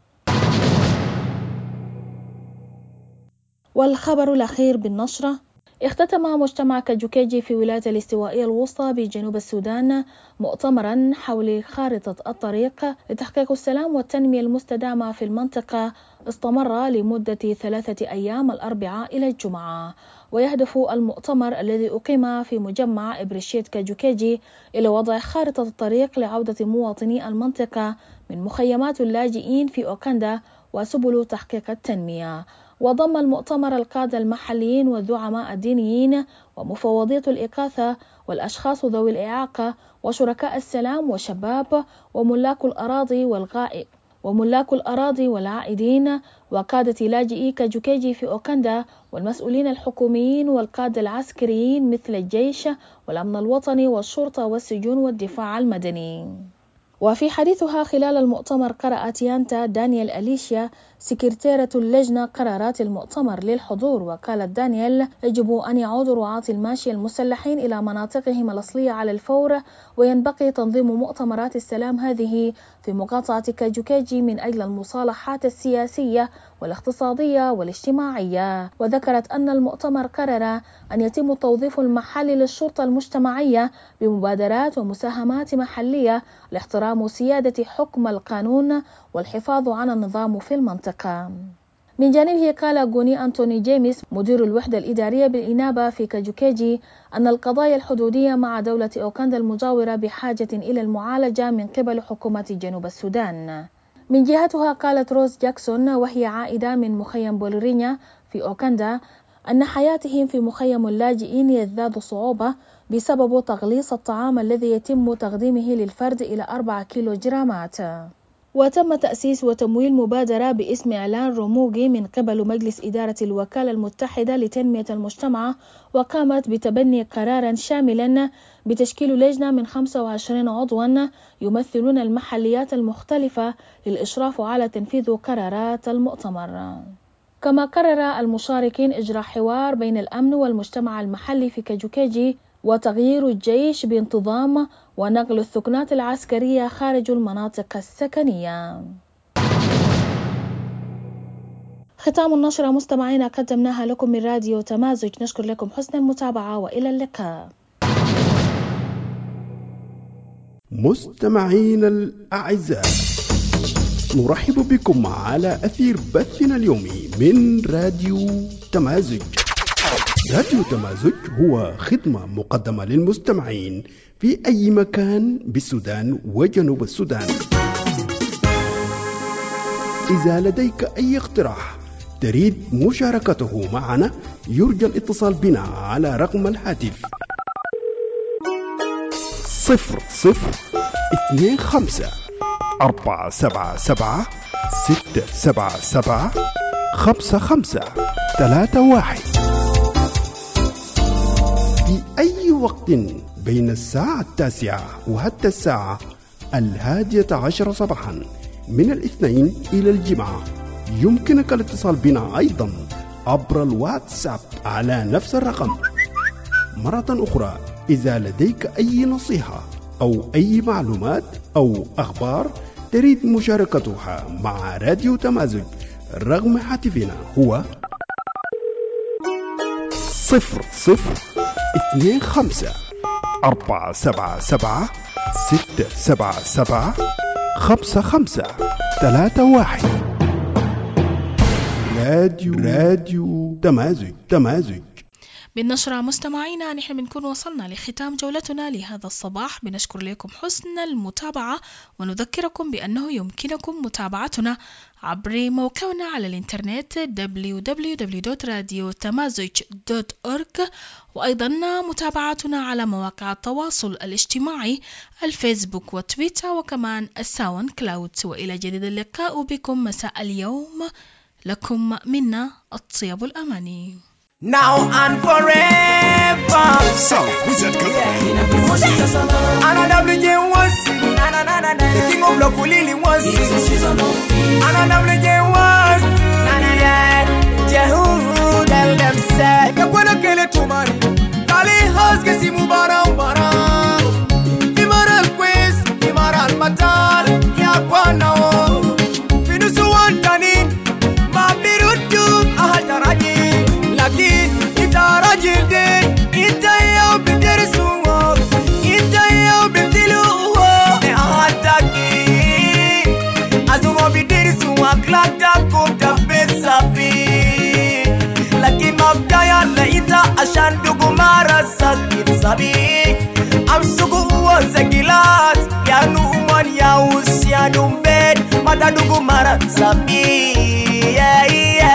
والخبر الأخير بالنشرة: اختتم مجتمع كاجوكيجي في ولاية الاستوائية الوسطى بجنوب السودان مؤتمرا حول خارطة الطريق لتحقيق السلام والتنمية المستدامة في المنطقة، استمر لمدة ثلاثة أيام الأربعاء إلى الجمعة. ويهدف المؤتمر الذي أقيم في مجمع إبريشيت كاجوكيجي إلى وضع خارطة الطريق لعودة مواطني المنطقة من مخيمات اللاجئين في أوكندا وسبل تحقيق التنمية. وضم المؤتمر القادة المحليين والزعماء الدينيين ومفوضية الإغاثة والأشخاص ذوي الإعاقة وشركاء السلام وشباب وملاك الأراضي والغائب وملاك الأراضي والعائدين وقادة لاجئي كاجوكيجي في أوكندا والمسؤولين الحكوميين والقادة العسكريين مثل الجيش والأمن الوطني والشرطة والسجون والدفاع المدني. وفي حديثها خلال المؤتمر قرأت يانتا دانيال أليشيا سكرتيرة اللجنة قرارات المؤتمر للحضور، وقالت دانيال: يجب أن يعود رعاة الماشية المسلحين إلى مناطقهم الأصلية على الفور، وينبغي تنظيم مؤتمرات السلام هذه في مقاطعة كاجوكيجي من أجل المصالحات السياسية والاقتصادية والاجتماعية. وذكرت أن المؤتمر قرر أن يتم التوظيف المحلي للشرطة المجتمعية بمبادرات ومساهمات محلية لاحترام سيادة حكم القانون والحفاظ على النظام في المنطقة. من جانبه قال غوني أنتوني جيمس مدير الوحدة الإدارية بالإنابة في كاجوكيجي أن القضايا الحدودية مع دولة أوكندا المجاورة بحاجة إلى المعالجة من قبل حكومة جنوب السودان. من جهتها قالت روز جاكسون وهي عائدة من مخيم بولرينيا في أوكندا أن حياتهم في مخيم اللاجئين يزداد صعوبة بسبب تغليص الطعام الذي يتم تقديمه للفرد إلى أربعة كيلو جرامات. وتم تأسيس وتمويل مبادرة باسم إعلان رموغي من قبل مجلس إدارة الوكالة المتحدة لتنمية المجتمع، وقامت بتبني قرارا شاملا بتشكيل لجنة من خمسة وعشرين عضوا يمثلون المحليات المختلفة للإشراف على تنفيذ قرارات المؤتمر. كما قرر المشاركين إجراء حوار بين الأمن والمجتمع المحلي في كاجوكيجي وتغيير الجيش بانتظام ونقل الثكنات العسكرية خارج المناطق السكنية. ختام النشرة مستمعينا قدمناها لكم من راديو تمازج، نشكر لكم حسن المتابعة وإلى اللقاء. مستمعين الأعزاء، نرحب بكم على أثير بثنا اليومي من راديو تمازج. راديو تمازج هو خدمة مقدمة للمستمعين في أي مكان بالسودان وجنوب السودان. إذا لديك أي اقتراح تريد مشاركته معنا يرجى الاتصال بنا على رقم الهاتف صفر صفر اثنين خمسة أربعة سبعة سبعة ستة سبعة سبعة خمسة خمسة ثلاثة واحد. في أي وقت بين الساعة التاسعة وحتى الساعة الهادية عشر صباحا من الاثنين إلى الجمعة. يمكنك الاتصال بنا أيضا عبر الواتساب على نفس الرقم. مرة أخرى، إذا لديك أي نصيحة أو أي معلومات أو أخبار تريد مشاركتها مع راديو تمازج، رقم هاتفنا هو صفر صفر اثنين خمسة أربعة سبعة سبعة ستة سبعة سبعة خمسة خمسة ثلاثة واحد. راديو راديو تمازج تمازج. بالنشرة مستمعينا، نحن بنكون وصلنا لختام جولتنا لهذا الصباح. بنشكر لكم حسن المتابعة ونذكركم بأنه يمكنكم متابعتنا عبر موقعنا على الإنترنت دبليو دبليو دبليو دوت راديو تمازج دوت أورج، وأيضا متابعتنا على مواقع التواصل الاجتماعي الفيسبوك وتويتر وكمان الساوند كلاود. وإلى جديد اللقاء بكم مساء اليوم، لكم منا الطيب الأماني. Now and forever. So, Wizard Girl. Anna W J was the king of love, Lily was. Anna W J was. Jehu, tell them say. The Puna Kele Tumari. Kali Haske Simu Baram Baram. Imaral Quiz, Imaral Matal. Yakwana. Finusu Wantanin. Mabirutu Ahataraji. Laki itarajide itayo bidirisuwo itayo bidiluwo ne ahataki azumo bidirisuwa klata kuta besafi laki mabdaya leita ashandugu mara sakit sabi amsugu uwo zegilat yanu umon ya usianu mbed matadugu mara sabi yeah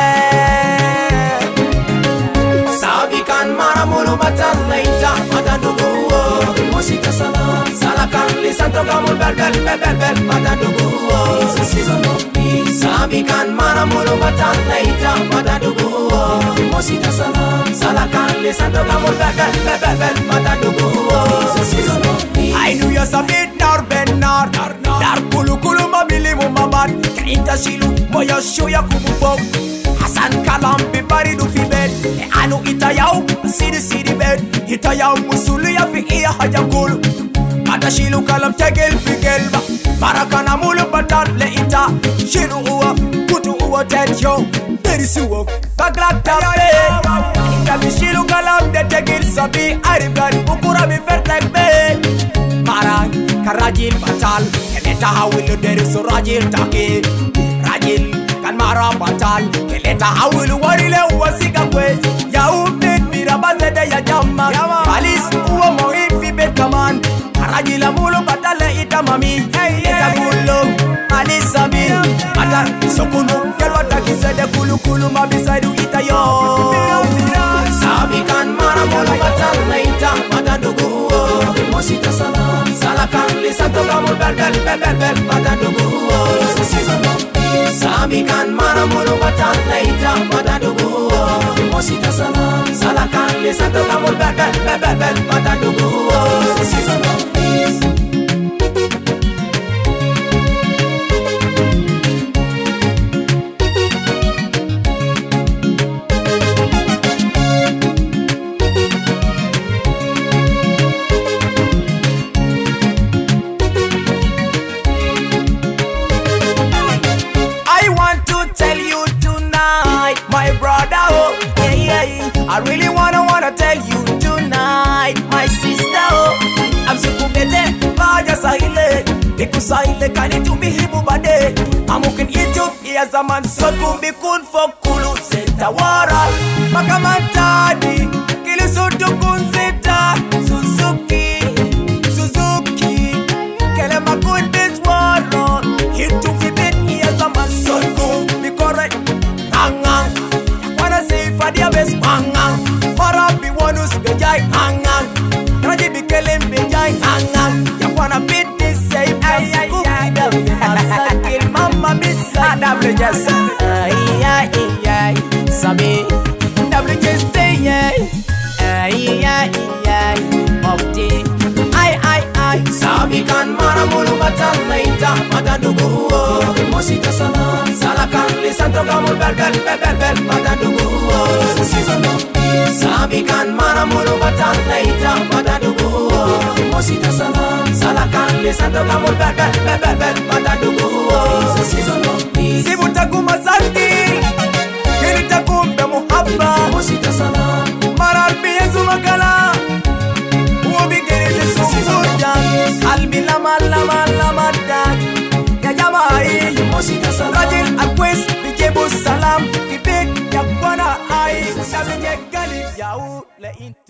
yeah. Sabikan maramulu matalaita mataduguo Mosita salam Salakan lisanto kamul bel bel bel bel bel mataduguo It's a season of peace. Sabikan maramulu matalaita mataduguo Mosita salam Salakan lisanto kamul bel bel bel bel bel mataduguo It's a season of peace. I knew you sabit nar ben nar Dar kulu kulu mabili mumabat Kainta shilu moya shoya kumupo Hasan kalam bibari du fi bed e anu itayau sidi sidi bed itayau musulu ya fi iya haja kulu Mata shilu kalam tegel fi gelba Marakana mulu batal le ita shilu uwa kutu uwa tenjo derisi uwa baglak tape Ita bi shilu kalam de tegel sabi aribad ukura bi fertek bed Marang karajil batal Keleta hawilu derisu rajil take Rajil kan mara batal Keleta hawilu warile uwa sika kwez Ya ubed mira bazede ya jama Palis uwa mohi fi bed kaman Karajila mulu batale ita mami Eta mulo alisabi Ata sokunu Kelwa takisede kulu kulu mabisaidu ita yo Sabi kan mara mulu batale ita Matadugu uo Mosita salam Salakan lisanto kamul bel bel bel bel bel Matadugu uo It's a season of peace. Sabi kan mara mulu batale ita Matadugu uo Mosita salam Salakan lisanto kamul bel bel bel bel bel Matadugu uo It's a season of peace. I really wanna wanna tell you tonight, my sister. Oh, I'm so kubete, baja sahile, biku sahile kani tubihibu bade. Amukin itu iya zaman so kubikun fokulu seta waral, makamantadi kili sutukun seta Suzuki, Suzuki, kele makun this world. Itu fibet iya zaman so kubikore, angang. Wanna say for the best mangang Marabi wanus bejai hangang Raji bikelem bejai hangang Ya wanna beat this say Ay ay ay Masakil mama bisa W J Ay ay ay Sabi W J stay Ay ay ay Mofti Ay ay ay Sabi kan maramulu batal laita Matadugu Mosita salam, salakan lisan tokamul bel bel bel bel bel pada dugu. It's a season of peace. Sabi kan mana mulu batan laita pada dugu. Mosita salam, salakan lisan tokamul bel bel bel bel bel pada dugu. It's a season of peace. Sibutakum azanti, kiritakum be muhabba. Mosita salam, marar biyezu makala. قلبي لما لما لما داك يا جماعي راجل الكويس بيجيبوا السلام في بيت يا بنا اي سامي قلب ياو لئن